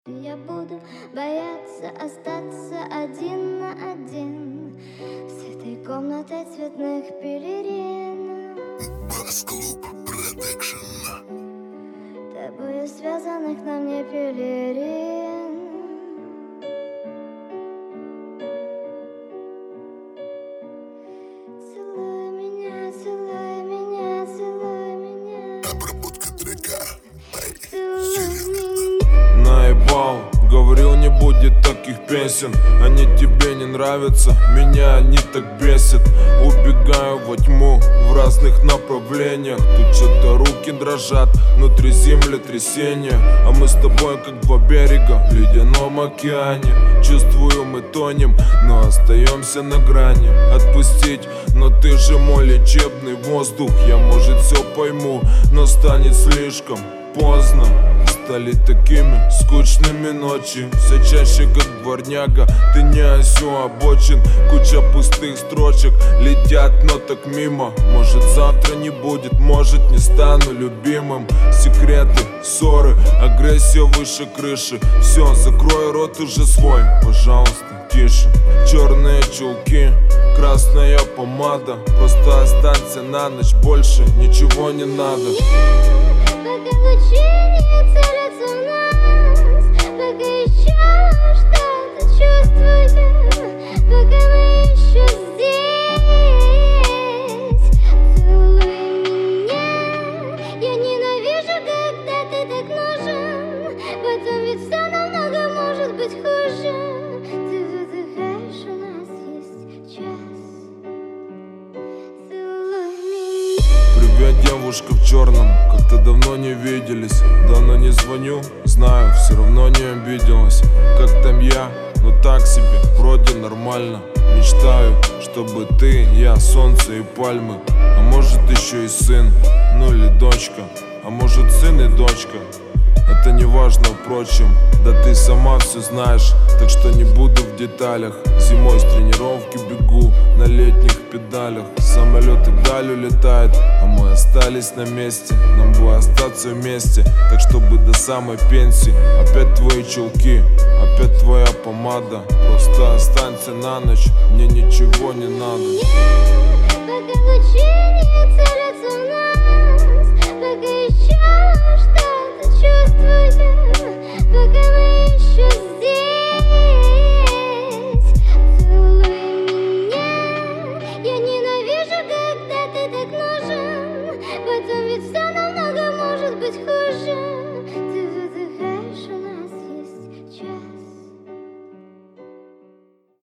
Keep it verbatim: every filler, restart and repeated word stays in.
Я буду бояться остаться один на один с этой комнатой цветных пелерин. Бас-клуб Продакшн. Тобою связанных на мне пелерин. Целуй меня, целуй меня, целуй меня. Обработка трека. Целуй меня. Наебал, говорил, не будет таких песен. Они тебе не нравятся, меня они так бесят. Убегаю во тьму в разных направлениях. Тут что-то руки дрожат, внутри землетрясения. А мы с тобой как два берега в ледяном океане. Чувствую, мы тонем, но остаемся на грани. Отпустить, но ты же мой лечебный воздух. Я, может, все пойму, но станет слишком поздно. Стали такими скучными ночи, все чаще как дворняга. Ты не осю обочин, куча пустых строчек летят, но так мимо. Может, завтра не будет, может, не стану любимым. Секреты, ссоры, агрессия выше крыши. Все, закрой рот уже свой, пожалуйста, тише. Черные чулки, красная помада. Просто останься на ночь, больше ничего не надо. Пока лучи не целятся в нас, пока еще что-то чувствуем, пока мы еще здесь. Целуй меня, я ненавижу, когда ты так нужен. Потом ведь все намного может быть хуже. Ты выдыхаешь, у нас есть час. Целуй меня. Привет, девушка в черном, как-то давно не виделись. Давно не звоню, знаю, все равно не обиделась. Как там я? Ну так себе, вроде нормально. Мечтаю, чтобы ты, я, солнце и пальмы. А может еще и сын, ну или дочка. А может сын и дочка. Это не важно, впрочем, да ты сама все знаешь. Так что не буду в деталях. Зимой с тренировки бегу на летних педалях. Самолет и вдаль улетает, а мы остались на месте. Нам бы остаться вместе, так чтобы до самой пенсии. Опять твои чулки, опять твоя помада. Просто останься на ночь, мне ничего не надо. Пока лучи не